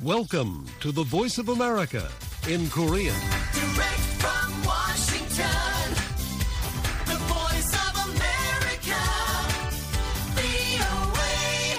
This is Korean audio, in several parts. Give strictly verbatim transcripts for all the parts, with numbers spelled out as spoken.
Welcome to the Voice of America in Korean. Direct from Washington, the Voice of America, 브이오에이.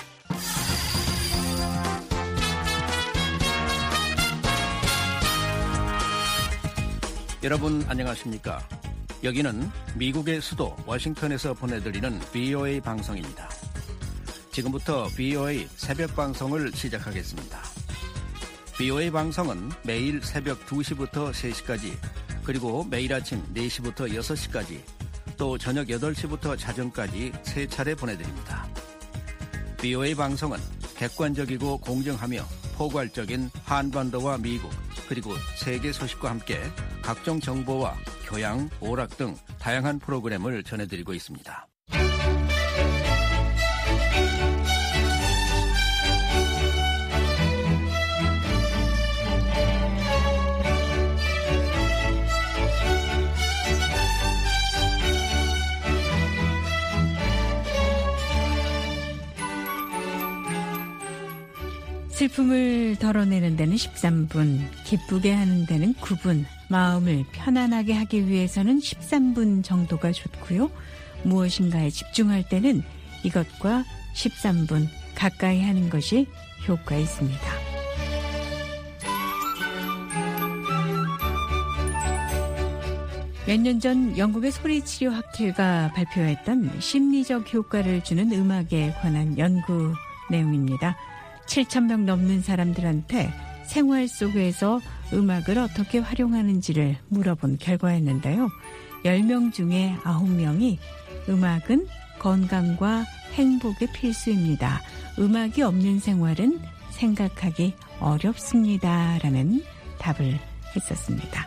여러분 안녕하십니까? 여기는 미국의 수도 워싱턴에서 보내드리는 브이오에이 방송입니다. 지금부터 브이오에이 새벽 방송을 시작하겠습니다. 브이오에이 방송은 매일 새벽 두 시부터 세 시까지, 그리고 매일 아침 네 시부터 여섯 시까지, 또 저녁 여덟 시부터 자정까지 세 차례 보내드립니다. 브이오에이 방송은 객관적이고 공정하며 포괄적인 한반도와 미국, 그리고 세계 소식과 함께 각종 정보와 교양, 오락 등 다양한 프로그램을 전해드리고 있습니다. 슬픔을 덜어내는 데는 십삼 분, 기쁘게 하는 데는 구 분, 마음을 편안하게 하기 위해서는 십삼 분 정도가 좋고요. 무엇인가에 집중할 때는 이것과 십삼 분 가까이 하는 것이 효과 있습니다. 몇 년 전 영국의 소리치료학회가 발표했던 심리적 효과를 주는 음악에 관한 연구 내용입니다. 칠천 명 넘는 사람들한테 생활 속에서 음악을 어떻게 활용하는지를 물어본 결과였는데요. 열 명 중에 아홉 명이 음악은 건강과 행복의 필수입니다. 음악이 없는 생활은 생각하기 어렵습니다. 라는 답을 했었습니다.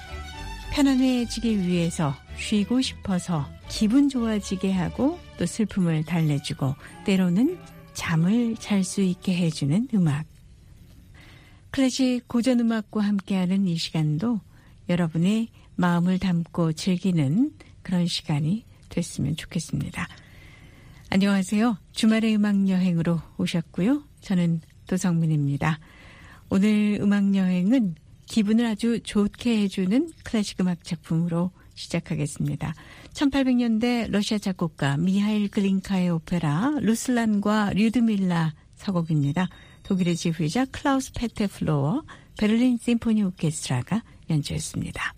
편안해지기 위해서, 쉬고 싶어서, 기분 좋아지게 하고, 또 슬픔을 달래주고, 때로는 잠을 잘 수 있게 해주는 음악. 클래식 고전음악과 함께하는 이 시간도 여러분의 마음을 담고 즐기는 그런 시간이 됐으면 좋겠습니다. 안녕하세요. 주말의 음악여행으로 오셨고요. 저는 도성민입니다. 오늘 음악여행은 기분을 아주 좋게 해주는 클래식 음악 작품으로 시작하겠습니다. 천팔백 년대 러시아 작곡가 미하일 글린카의 오페라 루슬란과 류드밀라 서곡입니다. 독일의 지휘자 클라우스 페테플로어 베를린 심포니 오케스트라가 연주했습니다.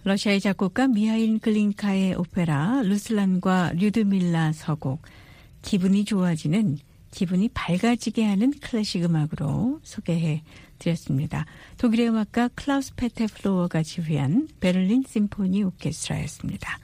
러시아의 작곡가 미하일 글린카의 오페라 루슬란과 류드밀라 서곡, 기분이 좋아지는, 기분이 밝아지게 하는 클래식 음악으로 소개해 드렸습니다. 독일의 음악가 클라우스 페테 플로어가 지휘한 베를린 심포니 오케스트라였습니다.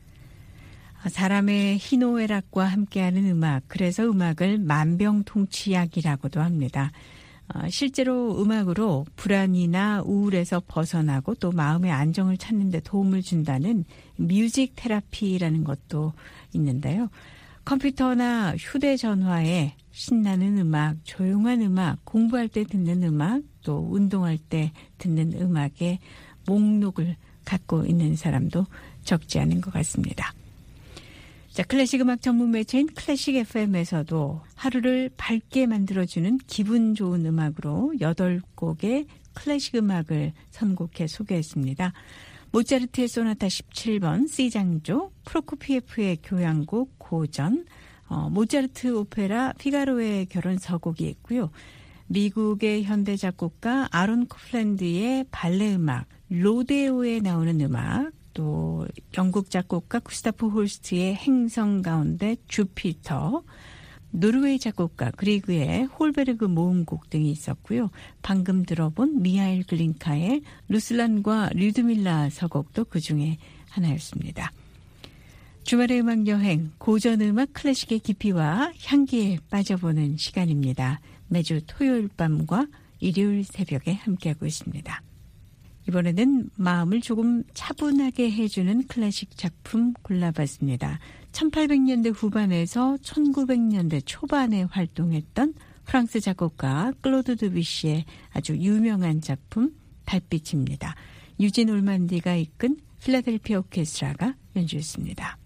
사람의 희노애락과 함께하는 음악, 그래서 음악을 만병통치약이라고도 합니다. 실제로 음악으로 불안이나 우울에서 벗어나고 또 마음의 안정을 찾는 데 도움을 준다는 뮤직 테라피라는 것도 있는데요. 컴퓨터나 휴대전화에 신나는 음악, 조용한 음악, 공부할 때 듣는 음악, 또 운동할 때 듣는 음악의 목록을 갖고 있는 사람도 적지 않은 것 같습니다. 자, 클래식 음악 전문 매체인 클래식 에프엠에서도 하루를 밝게 만들어주는 기분 좋은 음악으로 여덟 곡의 클래식 음악을 선곡해 소개했습니다. 모차르트의 소나타 십칠 번 C장조, 프로코피에프의 교향곡 고전, 어, 모차르트 오페라 피가로의 결혼 서곡이 있고요. 미국의 현대 작곡가 아론 코플랜드의 발레 음악, 로데오에 나오는 음악, 또 영국 작곡가 구스타프 홀스트의 행성 가운데 주피터, 노르웨이 작곡가 그리그의 홀베르그 모음곡 등이 있었고요. 방금 들어본 미하일 글린카의 루슬란과 류드밀라 서곡도 그중에 하나였습니다. 주말의 음악여행, 고전음악 클래식의 깊이와 향기에 빠져보는 시간입니다. 매주 토요일 밤과 일요일 새벽에 함께하고 있습니다. 이번에는 마음을 조금 차분하게 해주는 클래식 작품 골라봤습니다. 천팔백 년대 후반에서 천구백 년대 초반에 활동했던 프랑스 작곡가 클로드 드뷔시의 아주 유명한 작품 달빛입니다. 유진 올만디가 이끈 필라델피아 오케스트라가 연주했습니다.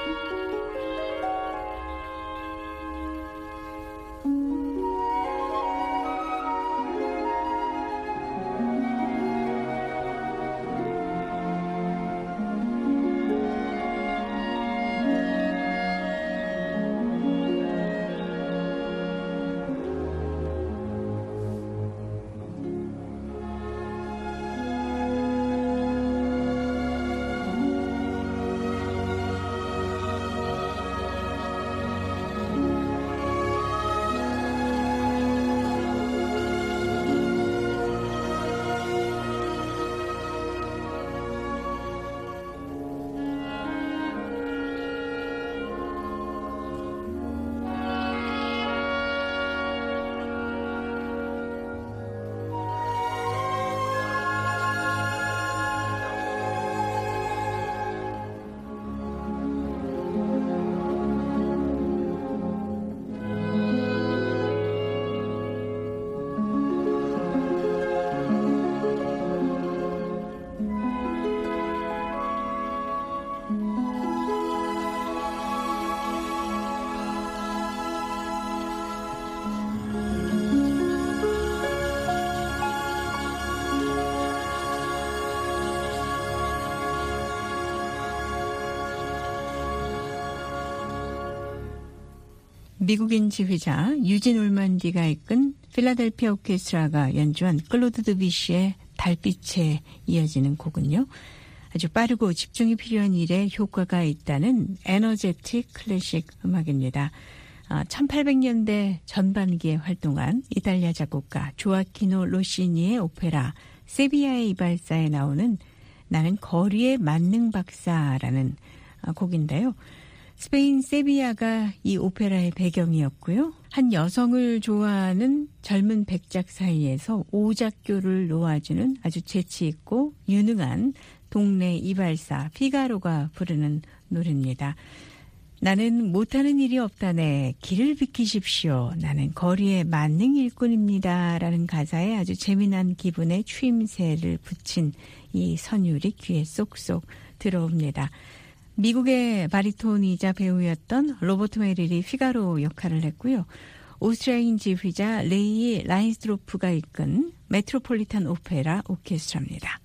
미국인 지휘자 유진 올만디가 이끈 필라델피아 오케스트라가 연주한 클로드 드뷔시의 달빛에 이어지는 곡은요. 아주 빠르고 집중이 필요한 일에 효과가 있다는 에너제틱 클래식 음악입니다. 천팔백 년대 전반기에 활동한 이탈리아 작곡가 조아키노 로시니의 오페라 세비야의 이발사에 나오는 나는 거리의 만능 박사라는 곡인데요. 스페인 세비야가 이 오페라의 배경이었고요. 한 여성을 좋아하는 젊은 백작 사이에서 오작교를 놓아주는 아주 재치있고 유능한 동네 이발사 피가로가 부르는 노래입니다. 나는 못하는 일이 없다네 길을 비키십시오. 나는 거리의 만능 일꾼입니다. 라는 가사에 아주 재미난 기분의 추임새를 붙인 이 선율이 귀에 쏙쏙 들어옵니다. 미국의 바리톤이자 배우였던 로버트 메릴이 피가로 역할을 했고요. 오스트리아인 지휘자 레이 라인스트로프가 이끈 메트로폴리탄 오페라 오케스트라입니다.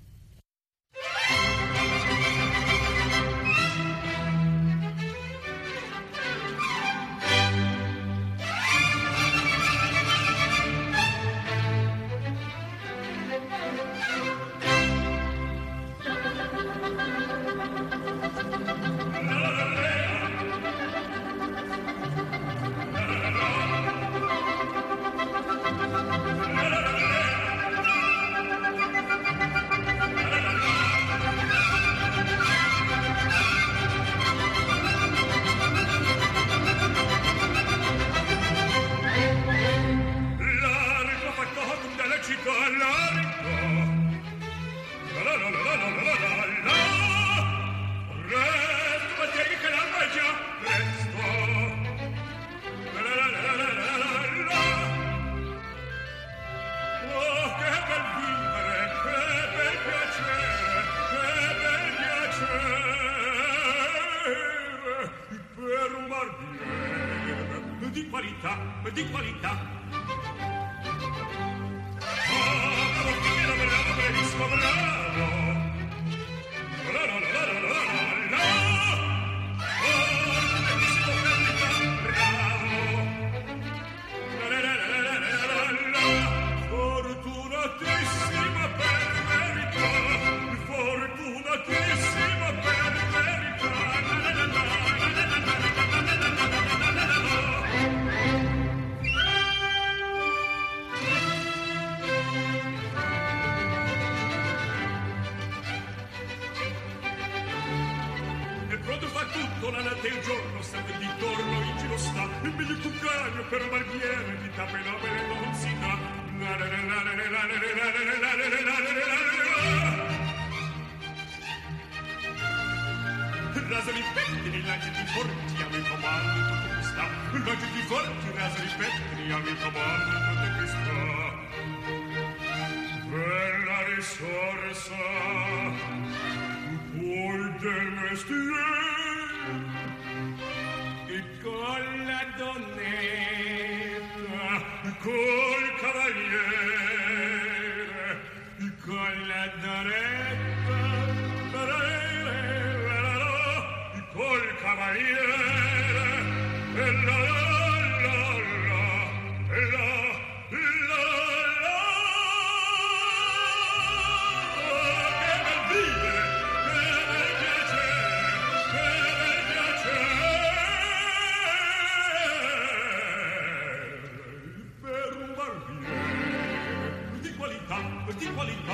Di qualità, di qualità. Fortunatissima per verità, fortunatissima per verità. La notte e il giorno sempre d'intorno in giro sta il meglio cuccaglio per un barbiere di tappe nobile non si dà rasano i pettini lanciati forti a mio comando tutto qui sta lanciati forti rasano i pettini a mio comando tutto qui sta bella risorsa poi del mestiere con la donnetta, col cavaliere, con la donetta, col cavaliere, e la la la la, e la la la, che bel vivere, che bel piacere, che bel piacere, per un barbiere di qualità, di qualità.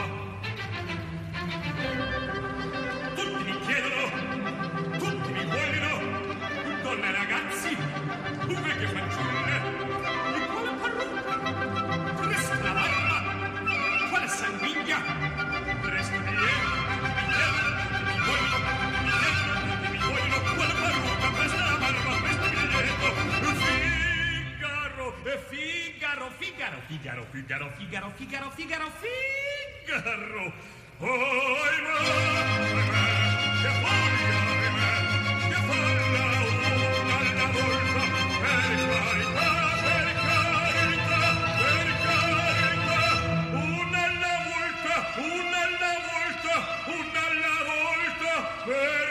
Tutti mi chiedono, tutti mi vogliono, donne e ragazzi, vecchie fanciulle, di quale parrucca, presto la barba, quale sanguiglia, presto di ieri, mi chiedono, mi vogliono, mi chiedono, tutti mi vogliono, quale parrucca, presto la barba, presto biglietto, Figaro, Figaro, Figaro, Figaro, Figaro, Figaro, Figaro, Figaro, Figaro, oh, ahimè, ahimè, che foglia, ahimè, che foglia, una alla volta, per carità, per carità, per carità, una alla volta, una alla volta, una alla volta, per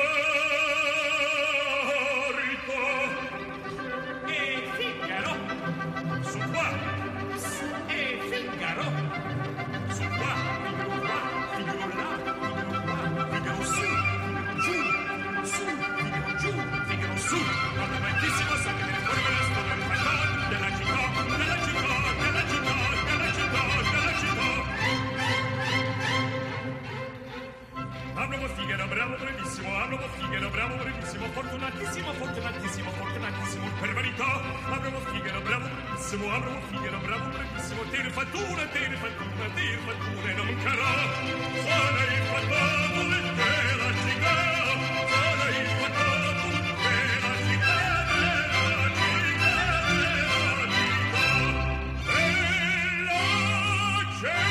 carità. E Figaro, su qua, e Figaro, su qua, Figaro qua, Figaro là, Figaro qua, Figaro su, giù, su, Figaro giù, Figaro su, guarda bellissimo, sa che viene fuori dalla storia del paesano, della città, della città, della città, della città, della città. Abbiamo Figaro, bravo, bravissimo, abbiamo Figaro, bravo, bravissimo, fortunatissimo, fortunatissimo, fortunatissimo, per verità, abbiamo Figaro, bravo, bravissimo, abbiamo Figaro, bravo, bravissimo, te fattura, te fattura, te fattura, e non carò, sono il fatto della città, sono il fatto della città, della città, della città, della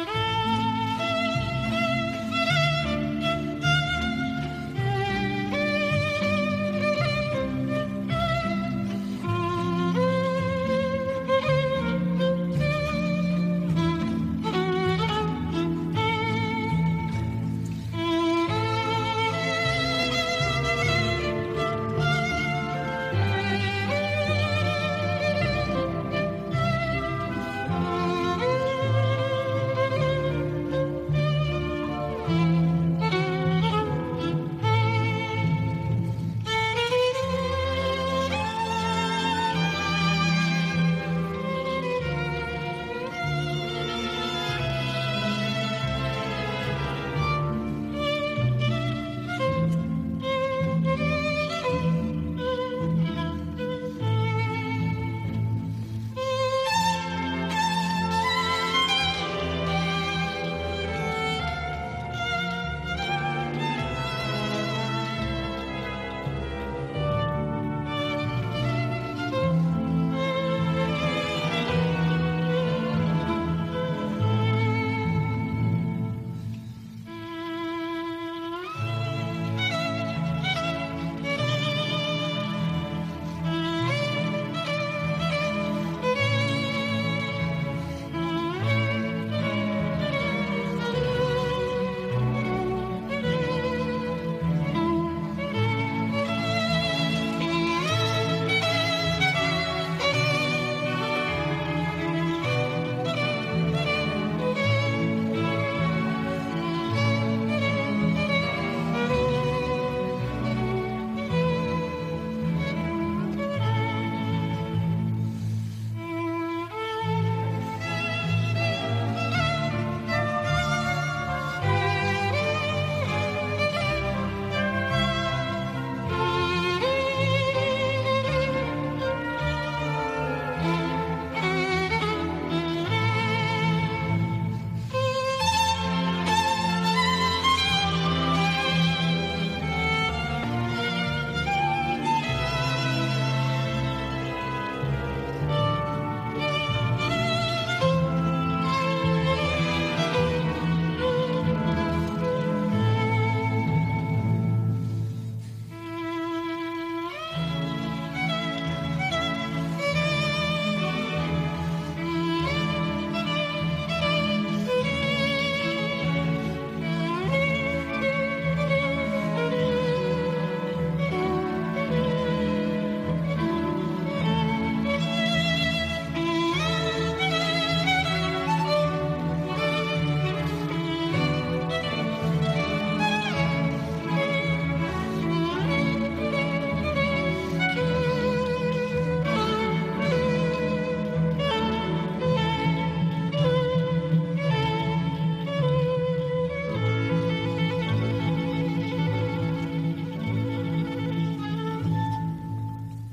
Thank you.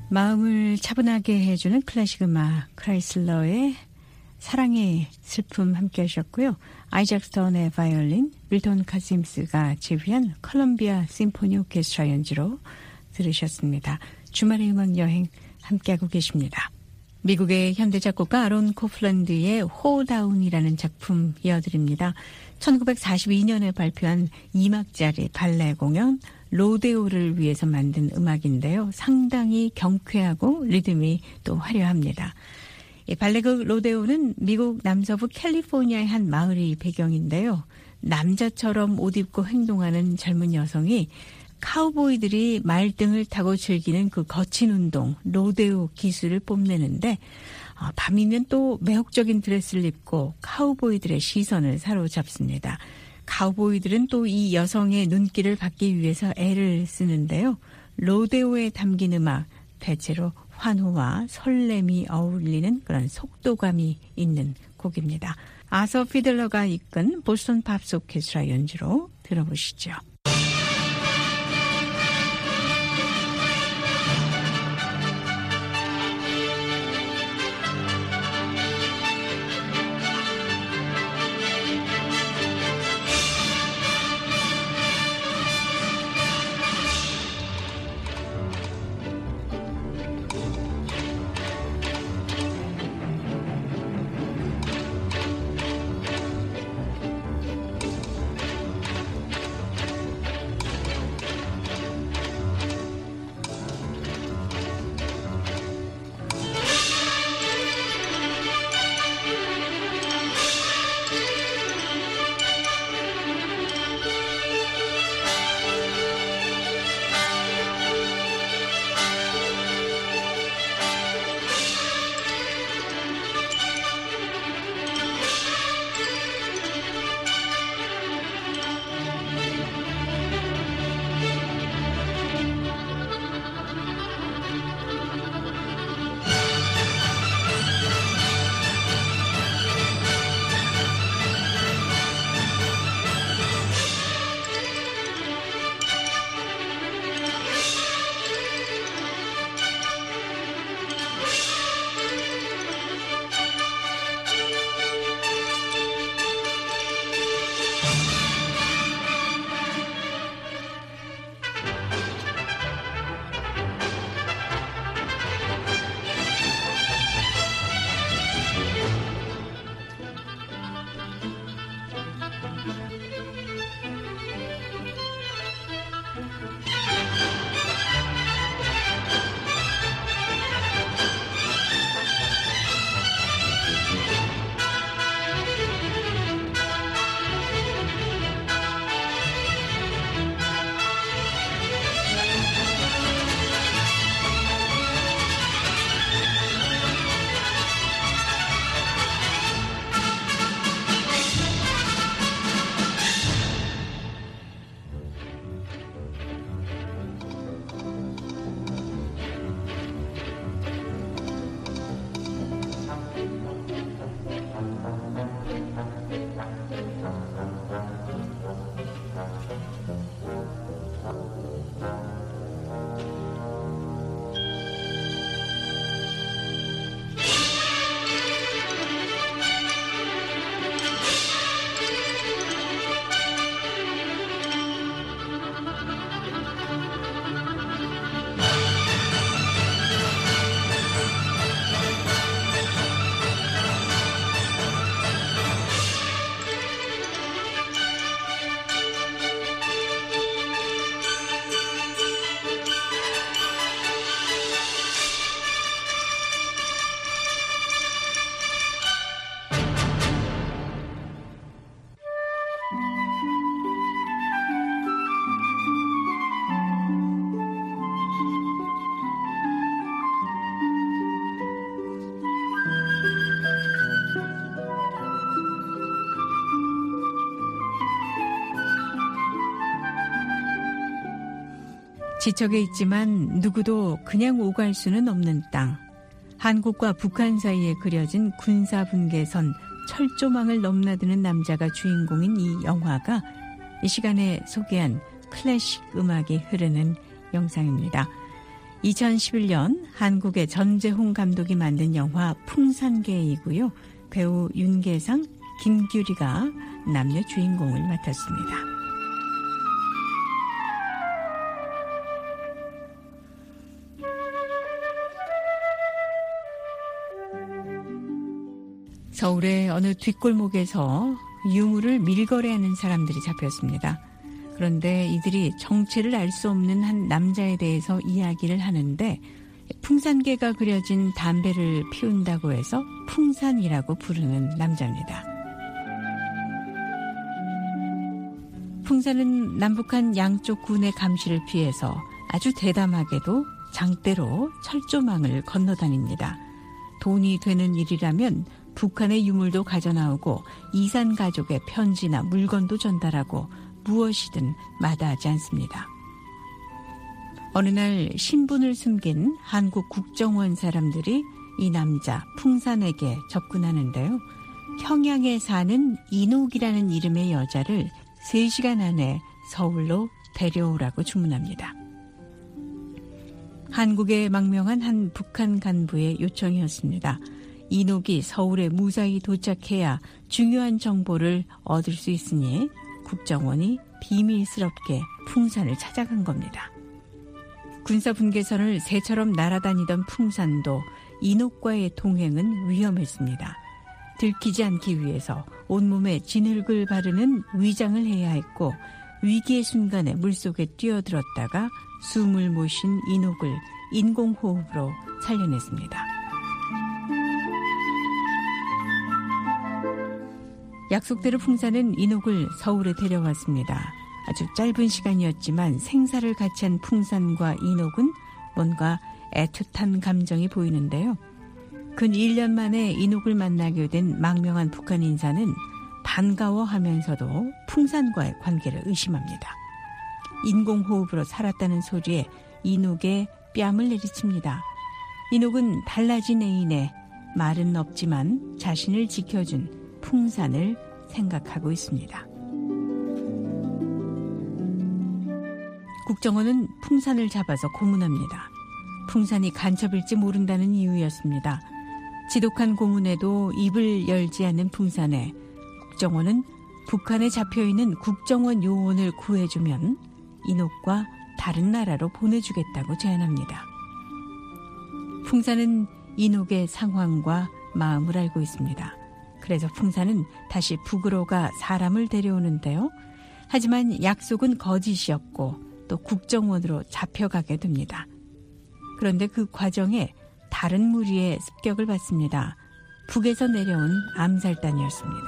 마음을 차분하게 해주는 클래식 음악 크라이슬러의 사랑의 슬픔 함께 하셨고요. 아이작 스톤의 바이올린, 밀톤 카심스가 지휘한 컬럼비아 심포니 오케스트라 연주로 들으셨습니다. 주말의 음악 여행 함께하고 계십니다. 미국의 현대작곡가 아론 코플랜드의 호다운이라는 작품 이어드립니다. 천구백사십이 년에 발표한 이 막짜리 발레 공연 로데오를 위해서 만든 음악인데요. 상당히 경쾌하고 리듬이 또 화려합니다. 이 발레극 로데오는 미국 남서부 캘리포니아의 한 마을이 배경인데요. 남자처럼 옷 입고 행동하는 젊은 여성이 카우보이들이 말등을 타고 즐기는 그 거친 운동, 로데오 기술을 뽐내는데 어, 밤이면 또 매혹적인 드레스를 입고 카우보이들의 시선을 사로잡습니다. 카우보이들은 또 이 여성의 눈길을 받기 위해서 애를 쓰는데요. 로데오에 담긴 음악, 대체로 환호와 설렘이 어울리는 그런 속도감이 있는 곡입니다. 아서 피들러가 이끈 보스턴 팝스 오케스트라 연주로 들어보시죠. 지척에 있지만 누구도 그냥 오갈 수는 없는 땅. 한국과 북한 사이에 그려진 군사분계선 철조망을 넘나드는 남자가 주인공인 이 영화가 이 시간에 소개한 클래식 음악이 흐르는 영상입니다. 이천십일 년 한국의 전재홍 감독이 만든 영화 풍산개이고요. 배우 윤계상, 김규리가 남녀 주인공을 맡았습니다. 서울의 어느 뒷골목에서 유물을 밀거래하는 사람들이 잡혔습니다. 그런데 이들이 정체를 알 수 없는 한 남자에 대해서 이야기를 하는데 풍산개가 그려진 담배를 피운다고 해서 풍산이라고 부르는 남자입니다. 풍산은 남북한 양쪽 군의 감시를 피해서 아주 대담하게도 장대로 철조망을 건너다닙니다. 돈이 되는 일이라면 북한의 유물도 가져나오고 이산 가족의 편지나 물건도 전달하고 무엇이든 마다하지 않습니다. 어느 날 신분을 숨긴 한국 국정원 사람들이 이 남자 풍산에게 접근하는데요. 평양에 사는 인옥이라는 이름의 여자를 세 시간 안에 서울로 데려오라고 주문합니다. 한국에 망명한 한 북한 간부의 요청이었습니다. 인옥이 서울에 무사히 도착해야 중요한 정보를 얻을 수 있으니 국정원이 비밀스럽게 풍산을 찾아간 겁니다. 군사분계선을 새처럼 날아다니던 풍산도 인옥과의 동행은 위험했습니다. 들키지 않기 위해서 온몸에 진흙을 바르는 위장을 해야 했고 위기의 순간에 물속에 뛰어들었다가 숨을 못 쉰 인옥을 인공호흡으로 살려냈습니다. 약속대로 풍산은 인옥을 서울에 데려왔습니다. 아주 짧은 시간이었지만 생사를 같이 한 풍산과 인옥은 뭔가 애틋한 감정이 보이는데요. 근 일 년 만에 인옥을 만나게 된 망명한 북한 인사는 반가워하면서도 풍산과의 관계를 의심합니다. 인공호흡으로 살았다는 소리에 인옥의 뺨을 내리칩니다. 인옥은 달라진 애인의 말은 없지만 자신을 지켜준 풍산을 생각하고 있습니다. 국정원은 풍산을 잡아서 고문합니다. 풍산이 간첩일지 모른다는 이유였습니다. 지독한 고문에도 입을 열지 않는 풍산에 국정원은 북한에 잡혀있는 국정원 요원을 구해주면 인옥과 다른 나라로 보내주겠다고 제안합니다. 풍산은 인옥의 상황과 마음을 알고 있습니다. 그래서 풍산은 다시 북으로 가 사람을 데려오는데요. 하지만 약속은 거짓이었고 또 국정원으로 잡혀가게 됩니다. 그런데 그 과정에 다른 무리의 습격을 받습니다. 북에서 내려온 암살단이었습니다.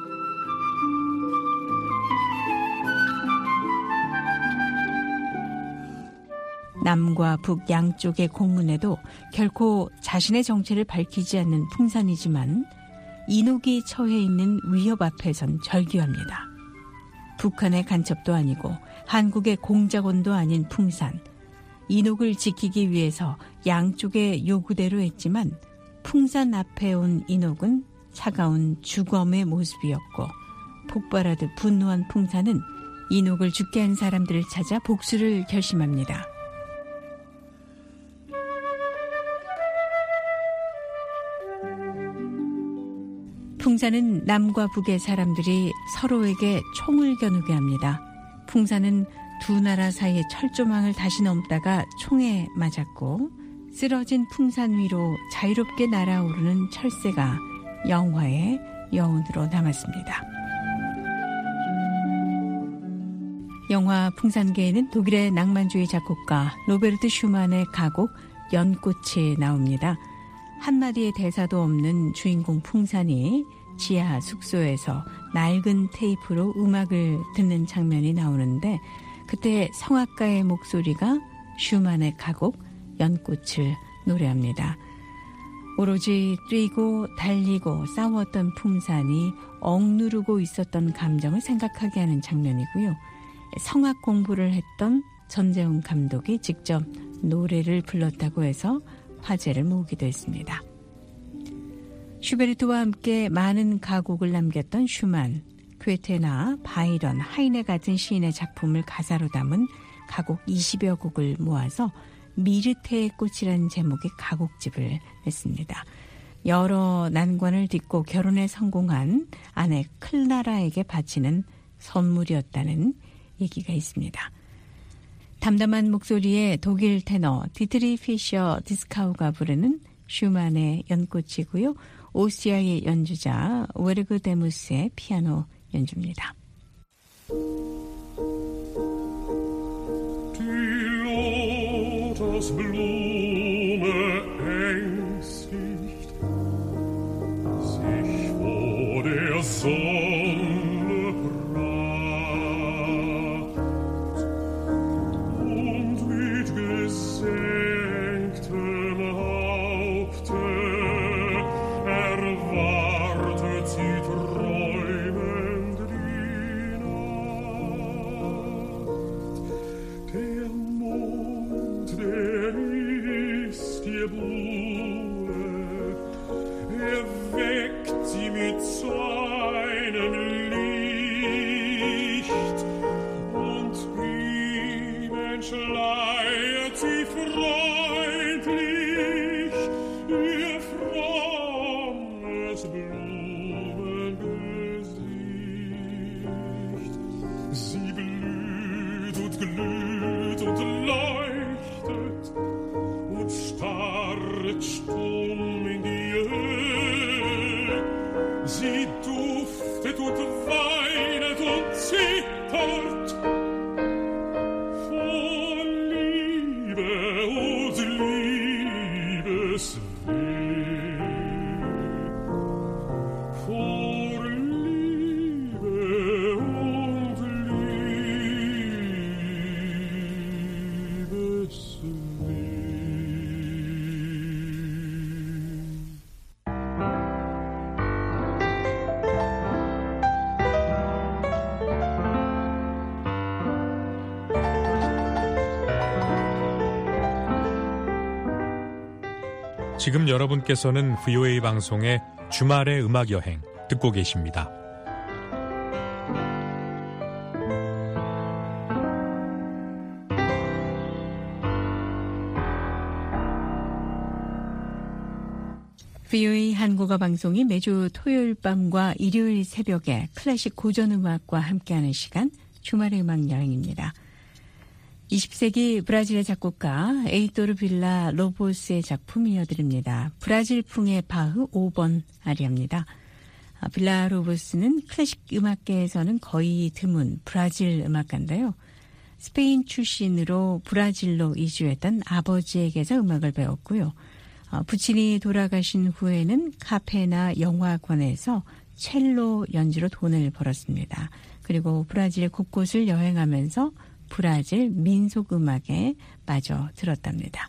남과 북 양쪽의 공문에도 결코 자신의 정체를 밝히지 않는 풍산이지만 인옥이 처해 있는 위협 앞에선 절규합니다. 북한의 간첩도 아니고 한국의 공작원도 아닌 풍산. 인옥을 지키기 위해서 양쪽의 요구대로 했지만 풍산 앞에 온 인옥은 차가운 주검의 모습이었고 폭발하듯 분노한 풍산은 인옥을 죽게 한 사람들을 찾아 복수를 결심합니다. 풍산은 남과 북의 사람들이 서로에게 총을 겨누게 합니다. 풍산은 두 나라 사이의 철조망을 다시 넘다가 총에 맞았고 쓰러진 풍산 위로 자유롭게 날아오르는 철새가 영화의 여운으로 남았습니다. 영화 풍산개에는 독일의 낭만주의 작곡가 로베르트 슈만의 가곡 연꽃이 나옵니다. 한마디의 대사도 없는 주인공 풍산이 지하 숙소에서 낡은 테이프로 음악을 듣는 장면이 나오는데 그때 성악가의 목소리가 슈만의 가곡 연꽃을 노래합니다. 오로지 뛰고 달리고 싸웠던 풍산이 억누르고 있었던 감정을 생각하게 하는 장면이고요. 성악 공부를 했던 전재홍 감독이 직접 노래를 불렀다고 해서 화제를 모으기도 했습니다. 슈베르트와 함께 많은 가곡을 남겼던 슈만, 괴테나 바이런, 하이네 같은 시인의 작품을 가사로 담은 가곡 이십여 곡을 모아서 미르테의 꽃이라는 제목의 가곡집을 냈습니다. 여러 난관을 딛고 결혼에 성공한 아내 클라라에게 바치는 선물이었다는 얘기가 있습니다. 담담한 목소리의 독일 테너 디트리 피셔 디스카우가 부르는 슈만의 연꽃이고요. 오스트리아의 연주자 웨르그 데무스의 피아노 연주입니다. Die Lotusblume ängstigt sich vor der Sonne pracht und mit gesenktem Haupte erwartet sie träumend die Nacht. Der Mond, der ist ihr Buhle, er weckt sie mit seinem Licht und ihm entschleiert sie freundlich ihr frommes Blumengesicht. Sie blüht und glüht und leuchtet und starrt stumm in die Höhe. Sie duftet und weinet und zittert vor Liebe und Liebesweh. Vor Liebe und Liebesweh. 지금 여러분께서는 브이오에이 방송의 주말의 음악여행 듣고 계십니다. 브이오에이 한국어 방송이 매주 토요일 밤과 일요일 새벽에 클래식 고전음악과 함께하는 시간 주말의 음악여행입니다. 이십 세기 브라질의 작곡가 에이토르 빌라 로보스의 작품 이어드립니다. 브라질풍의 바흐 오 번 아리아입니다. 빌라 로보스는 클래식 음악계에서는 거의 드문 브라질 음악가인데요. 스페인 출신으로 브라질로 이주했던 아버지에게서 음악을 배웠고요. 부친이 돌아가신 후에는 카페나 영화관에서 첼로 연주로 돈을 벌었습니다. 그리고 브라질 곳곳을 여행하면서 브라질 민속음악에 빠져 들었답니다.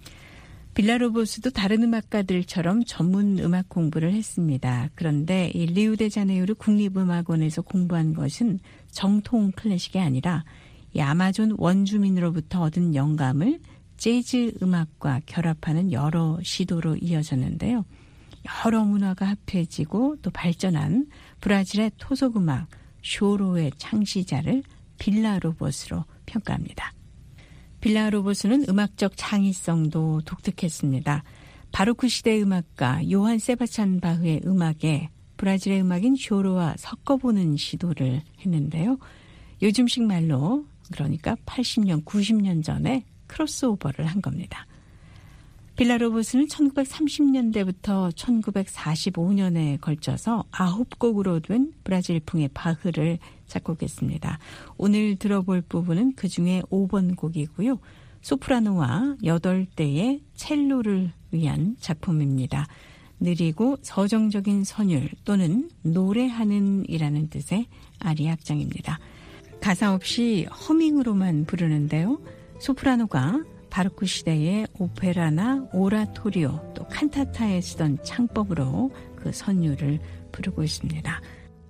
빌라로보스도 다른 음악가들처럼 전문 음악 공부를 했습니다. 그런데 이 리우데자네이루 국립음악원에서 공부한 것은 정통 클래식이 아니라 이 아마존 원주민으로부터 얻은 영감을 재즈 음악과 결합하는 여러 시도로 이어졌는데요. 여러 문화가 합해지고 또 발전한 브라질의 토속음악 쇼로의 창시자를 빌라로보스로 평가합니다. 빌라로보스는 음악적 창의성도 독특했습니다. 바로크 시대의 음악가 요한 세바스찬 바흐의 음악에 브라질의 음악인 쇼로와 섞어보는 시도를 했는데요. 요즘식 말로 그러니까 팔십 년, 구십 년 전에 크로스오버를 한 겁니다. 빌라로보스는 천구백삼십 년대부터 천구백사십오 년에 걸쳐서 아홉 곡으로 된 브라질풍의 바흐를 작곡했습니다. 오늘 들어볼 부분은 그중에 오 번 곡이고요. 소프라노와 여덟 대의 첼로를 위한 작품입니다. 느리고 서정적인 선율 또는 노래하는 이라는 뜻의 아리악장입니다. 가사 없이 허밍으로만 부르는데요. 소프라노가 바로크 시대의 오페라나 오라토리오 또 칸타타에 쓰던 창법으로 그 선율을 부르고 있습니다.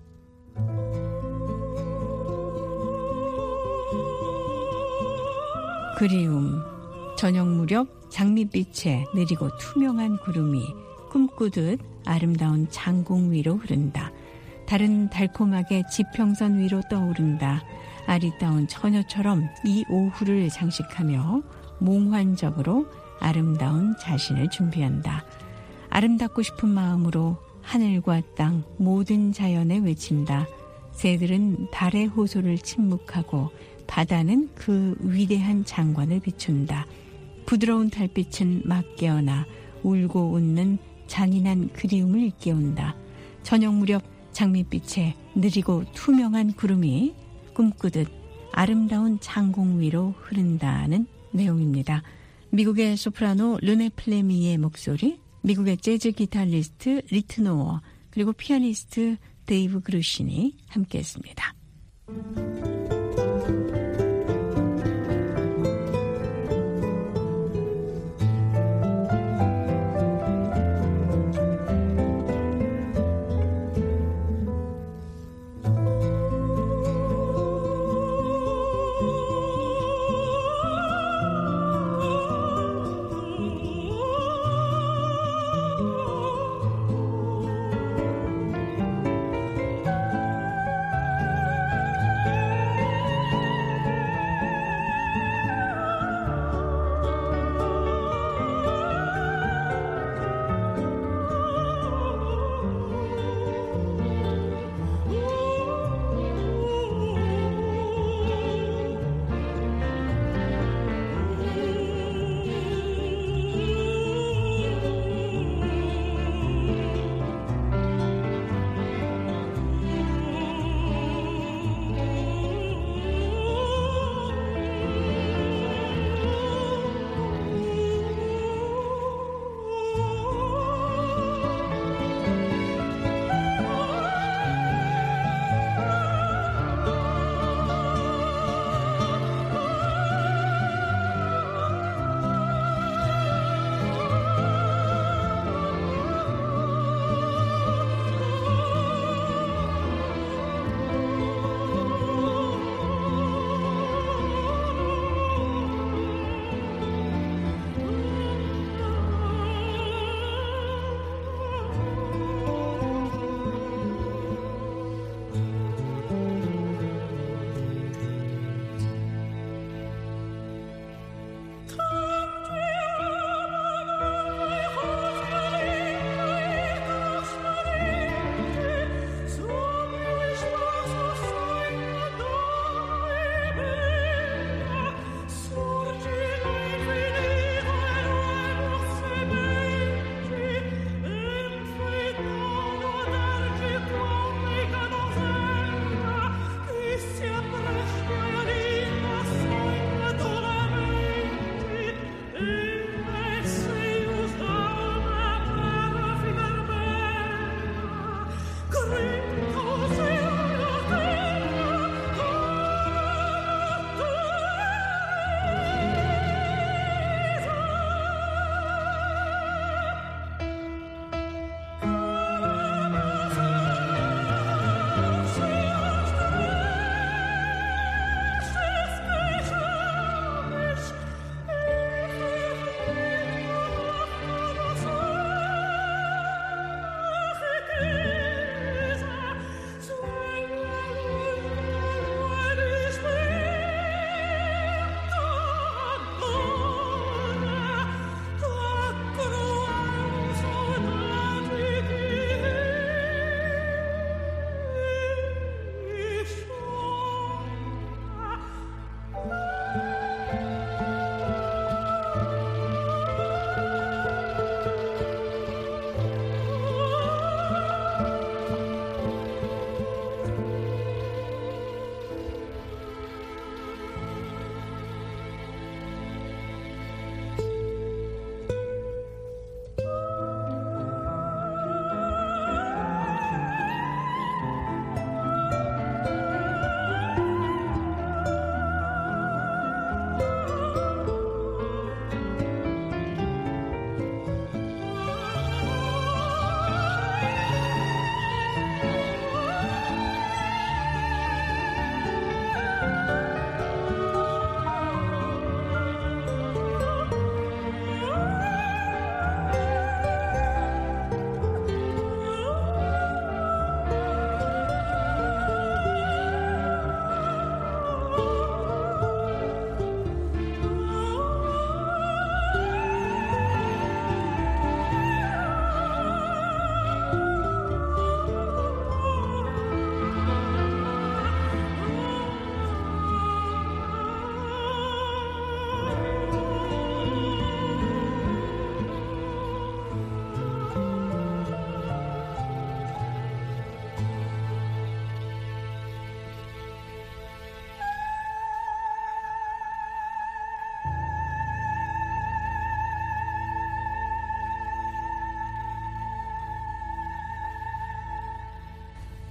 그리움, 저녁 무렵 장밋빛에 느리고 투명한 구름이 꿈꾸듯 아름다운 장공 위로 흐른다. 달은 달콤하게 지평선 위로 떠오른다. 아리따운 처녀처럼 이 오후를 장식하며 몽환적으로 아름다운 자신을 준비한다. 아름답고 싶은 마음으로 하늘과 땅 모든 자연에 외친다. 새들은 달의 호소를 침묵하고 바다는 그 위대한 장관을 비춘다. 부드러운 달빛은 막 깨어나 울고 웃는 잔인한 그리움을 일깨운다. 저녁 무렵 장밋빛에 느리고 투명한 구름이 꿈꾸듯 아름다운 장공 위로 흐른다는 내용입니다. 미국의 소프라노 르네 플레미의 목소리, 미국의 재즈 기타리스트 리트노어, 그리고 피아니스트 데이브 그루신이 함께했습니다.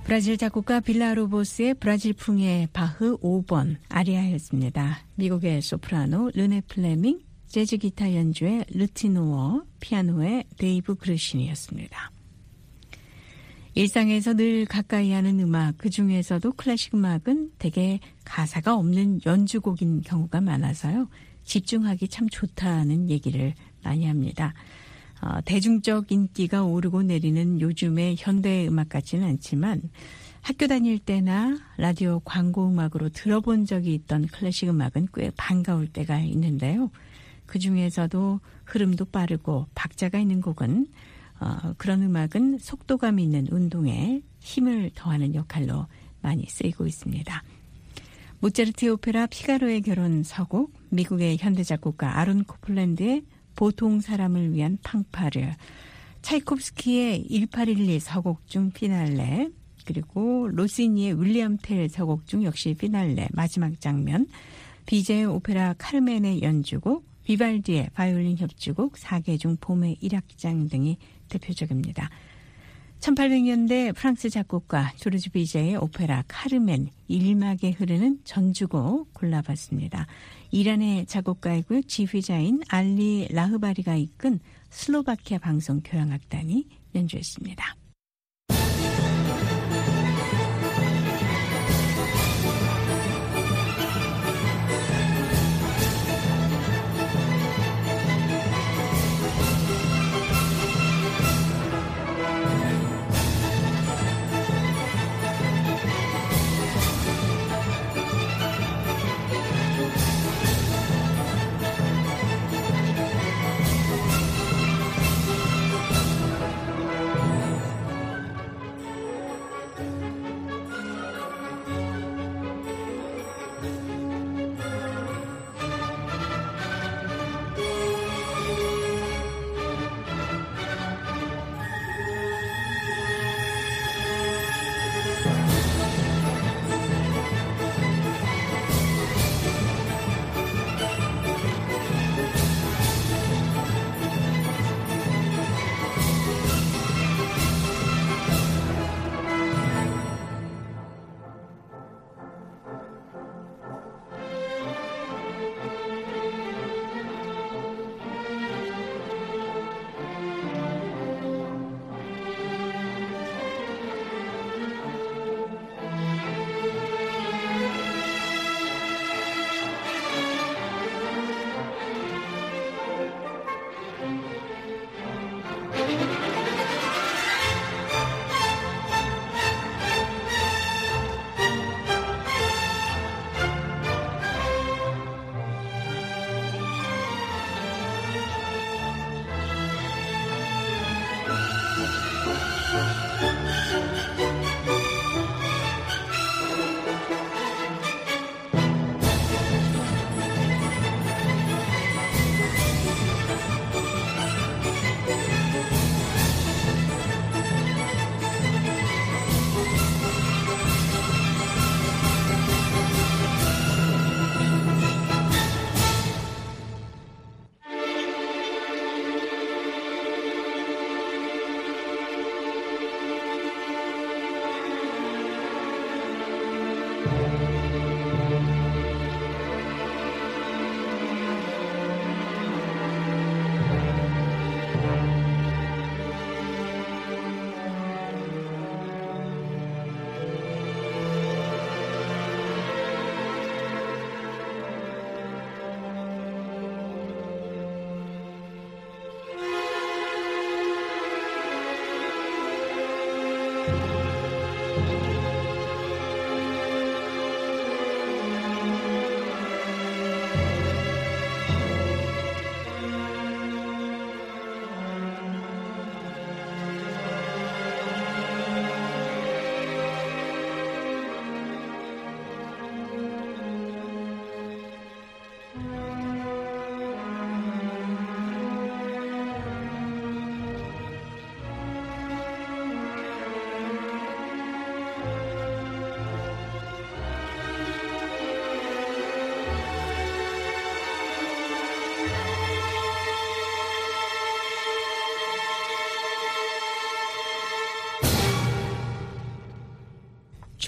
브라질 작곡가 빌라로보스의 브라질풍의 바흐 오 번 아리아였습니다. 미국의 소프라노 르네 플레밍, 재즈 기타 연주의 르티노어, 피아노의 데이브 그르신이었습니다. 일상에서 늘 가까이 하는 음악, 그중에서도 클래식 음악은 대개 가사가 없는 연주곡인 경우가 많아서요. 집중하기 참 좋다는 얘기를 많이 합니다. 어, 대중적 인기가 오르고 내리는 요즘의 현대 음악 같지는 않지만 학교 다닐 때나 라디오 광고 음악으로 들어본 적이 있던 클래식 음악은 꽤 반가울 때가 있는데요. 그중에서도 흐름도 빠르고 박자가 있는 곡은 어, 그런 음악은 속도감 있는 운동에 힘을 더하는 역할로 많이 쓰이고 있습니다. 모차르트 오페라 피가로의 결혼 서곡, 미국의 현대작곡가 아론 코플랜드의 보통 사람을 위한 팡파르, 차이콥스키의 일팔일이 서곡 중 피날레, 그리고 로시니의 윌리엄 텔 서곡 중 역시 피날레 마지막 장면, 비제의 오페라 카르멘의 연주곡, 비발디의 바이올린 협주곡 사 개 중 봄의 일 악장 등이 대표적입니다. 천팔백 년대 프랑스 작곡가 조르주 비제의 오페라 카르멘 일 막에 흐르는 전주곡 골라봤습니다. 이란의 작곡가이고요. 지휘자인 알리 라흐바리가 이끈 슬로바키아 방송 교향악단이 연주했습니다.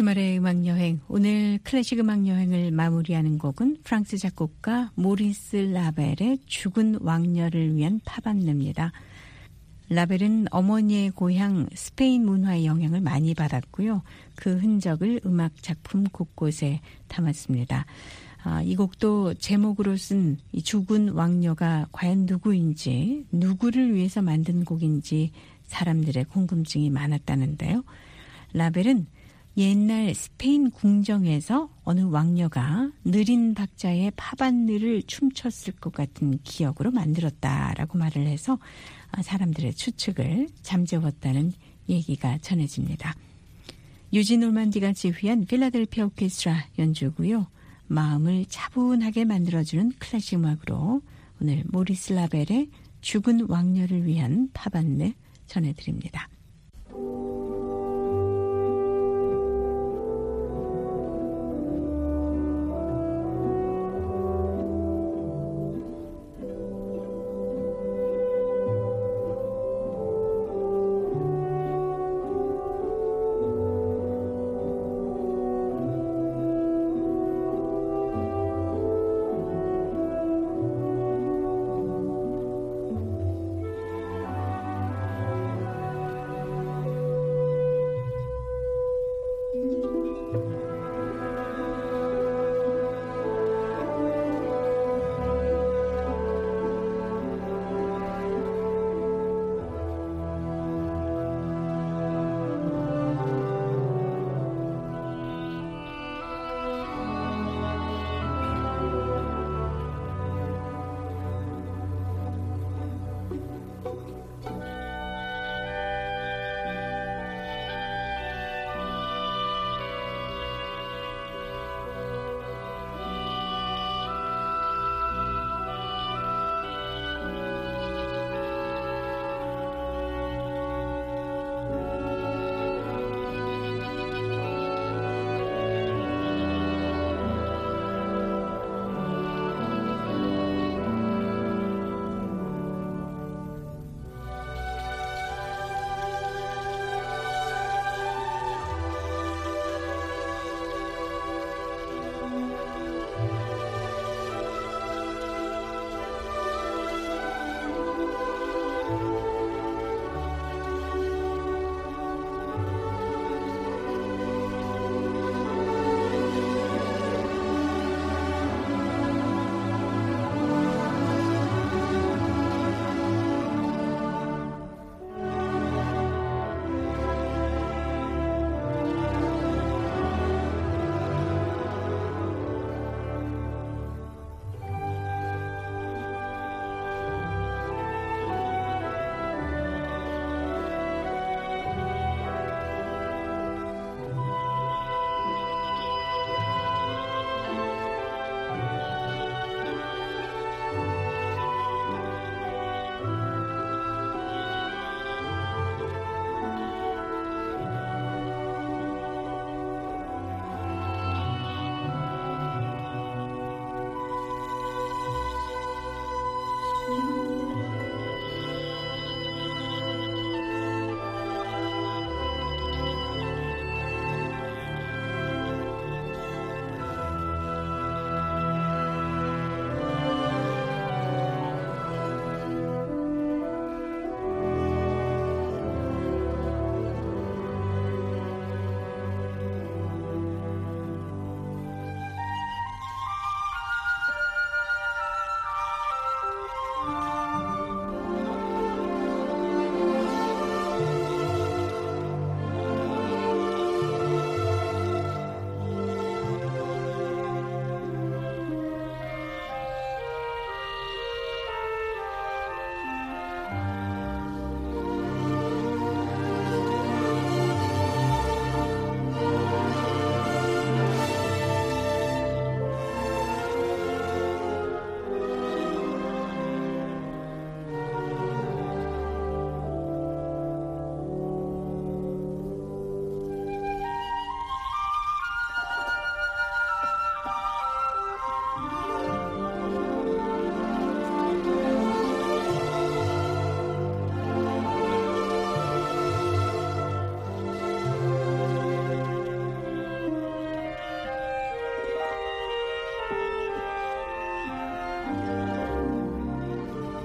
주말의 음악여행, 오늘 클래식 음악여행을 마무리하는 곡은 프랑스 작곡가 모리스 라벨의 죽은 왕녀를 위한 팝안느입니다. 라벨은 어머니의 고향 스페인 문화의 영향을 많이 받았고요. 그 흔적을 음악 작품 곳곳에 담았습니다. 아, 이 곡도 제목으로 쓴 이 죽은 왕녀가 과연 누구인지, 누구를 위해서 만든 곡인지 사람들의 궁금증이 많았다는데요. 라벨은 옛날 스페인 궁정에서 어느 왕녀가 느린 박자의 팝안느를 춤췄을 것 같은 기억으로 만들었다라고 말을 해서 사람들의 추측을 잠재웠다는 얘기가 전해집니다. 유진 놀만디가 지휘한 필라델피아 오케스트라 연주고요. 마음을 차분하게 만들어주는 클래식 음악으로 오늘 모리스 라벨의 죽은 왕녀를 위한 팝안느 전해드립니다.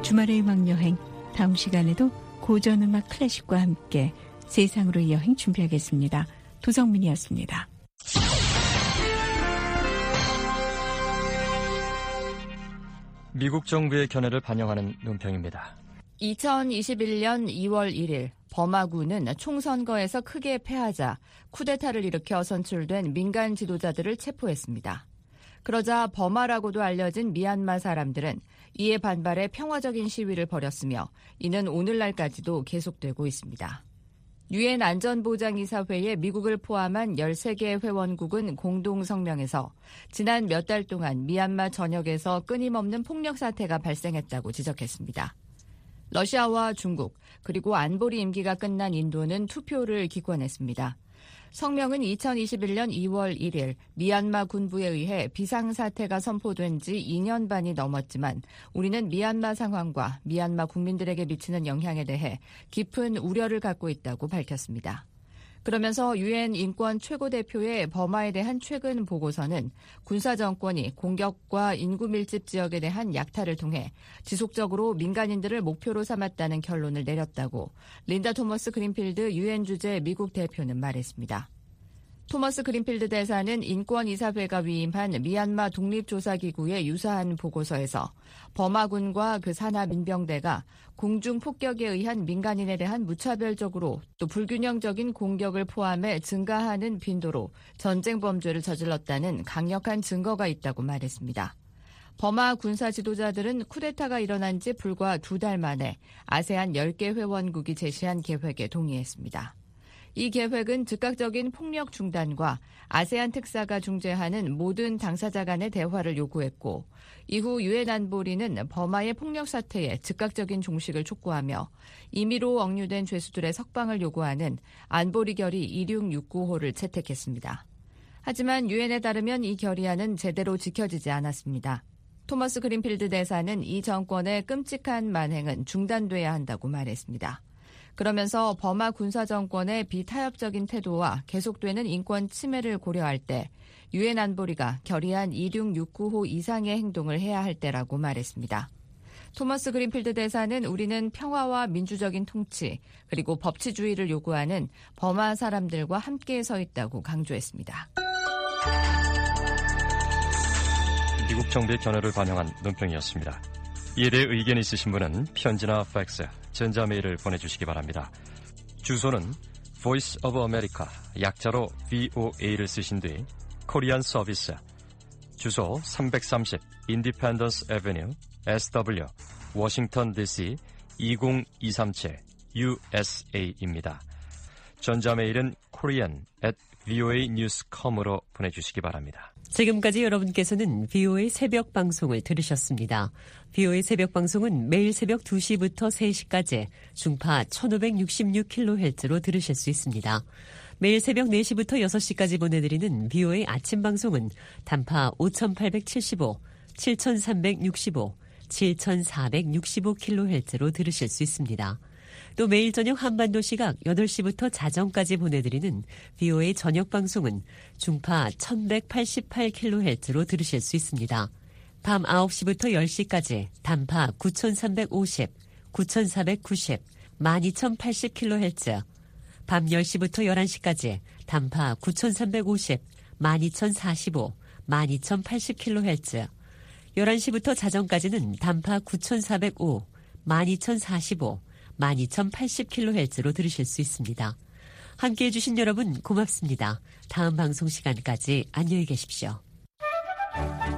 주말의 음악여행, 다음 시간에도 고전음악 클래식과 함께 세상으로 여행 준비하겠습니다. 도정민이었습니다. 미국 정부의 견해를 반영하는 논평입니다. 이천이십일 년 이월 일일 버마군은 총선거에서 크게 패하자 쿠데타를 일으켜 선출된 민간 지도자들을 체포했습니다. 그러자 버마라고도 알려진 미얀마 사람들은 이에 반발해 평화적인 시위를 벌였으며 이는 오늘날까지도 계속되고 있습니다. 유엔 안전보장이사회에 미국을 포함한 열세 개 회원국은 공동 성명에서 지난 몇 달 동안 미얀마 전역에서 끊임없는 폭력 사태가 발생했다고 지적했습니다. 러시아와 중국, 그리고 안보리 임기가 끝난 인도는 투표를 기권했습니다. 성명은 이천이십일 년 이월 일일 미얀마 군부에 의해 비상사태가 선포된 지 이 년 반이 넘었지만 우리는 미얀마 상황과 미얀마 국민들에게 미치는 영향에 대해 깊은 우려를 갖고 있다고 밝혔습니다. 그러면서 유엔 인권 최고대표의 버마에 대한 최근 보고서는 군사정권이 공격과 인구 밀집 지역에 대한 약탈을 통해 지속적으로 민간인들을 목표로 삼았다는 결론을 내렸다고 린다 토머스 그린필드 유엔 주재 미국 대표는 말했습니다. 토머스 그린필드 대사는 인권이사회가 위임한 미얀마 독립조사기구의 유사한 보고서에서 버마군과 그 산하 민병대가 공중 폭격에 의한 민간인에 대한 무차별적으로 또 불균형적인 공격을 포함해 증가하는 빈도로 전쟁 범죄를 저질렀다는 강력한 증거가 있다고 말했습니다. 버마 군사 지도자들은 쿠데타가 일어난 지 불과 두 달 만에 아세안 열 개 회원국이 제시한 계획에 동의했습니다. 이 계획은 즉각적인 폭력 중단과 아세안 특사가 중재하는 모든 당사자 간의 대화를 요구했고 이후 유엔 안보리는 버마의 폭력 사태에 즉각적인 종식을 촉구하며 임의로 억류된 죄수들의 석방을 요구하는 안보리 결의 이육육구 호를 채택했습니다. 하지만 유엔에 따르면 이 결의안은 제대로 지켜지지 않았습니다. 토머스 그린필드 대사는 이 정권의 끔찍한 만행은 중단돼야 한다고 말했습니다. 그러면서 버마 군사정권의 비타협적인 태도와 계속되는 인권 침해를 고려할 때 유엔 안보리가 결의안 이육육구 호 이상의 행동을 해야 할 때라고 말했습니다. 토머스 그린필드 대사는 우리는 평화와 민주적인 통치 그리고 법치주의를 요구하는 버마 사람들과 함께 서 있다고 강조했습니다. 미국 정부의 견해를 반영한 논평이었습니다. 이에 대해 의견이 있으신 분은 편지나 팩스, 전자메일을 보내주시기 바랍니다. 주소는 Voice of America, 약자로 브이오에이를 쓰신 뒤 코리안 서비스, 주소 삼백삼십 Independence Avenue, 에스더블유, 워싱턴 디씨 이공이삼칠 유에스에이입니다. 전자메일은 korean at voanews dot com으로 보내주시기 바랍니다. 지금까지 여러분께서는 브이오에이 새벽 방송을 들으셨습니다. 브이오에이 새벽 방송은 매일 새벽 두 시부터 세 시까지 중파 천오백육십육 킬로헤르츠로 들으실 수 있습니다. 매일 새벽 네 시부터 여섯 시까지 보내드리는 브이오에이 아침 방송은 단파 오천팔백칠십오, 칠천삼백육십오, 칠천사백육십오 킬로헤르츠로 들으실 수 있습니다. 또 매일 저녁 한반도 시각 여덟 시부터 자정까지 보내드리는 브이오에이 저녁 방송은 중파 천백팔십팔 킬로헤르츠로 들으실 수 있습니다. 밤 아홉 시부터 열 시까지 단파 구천삼백오십, 구천사백구십, 만이천팔십 킬로헤르츠, 밤 열 시부터 열한 시까지 단파 구천삼백오십, 만이천사십오, 만이천팔십 킬로헤르츠, 열한 시부터 자정까지는 단파 구천사백오, 만이천사십오, 만이천팔십 킬로헤르츠로 들으실 수 있습니다. 함께해 주신 여러분 고맙습니다. 다음 방송 시간까지 안녕히 계십시오.